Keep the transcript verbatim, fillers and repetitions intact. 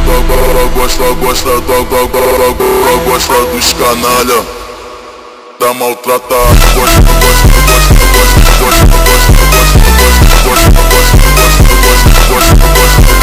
gosta, gosta, gosta dos canalha, da maltratada. Gosta, gosta, gosta, gosta, gosta, gosta, gosta, gosta, gosta, gosta, gosta, gosta, gosta, gosta.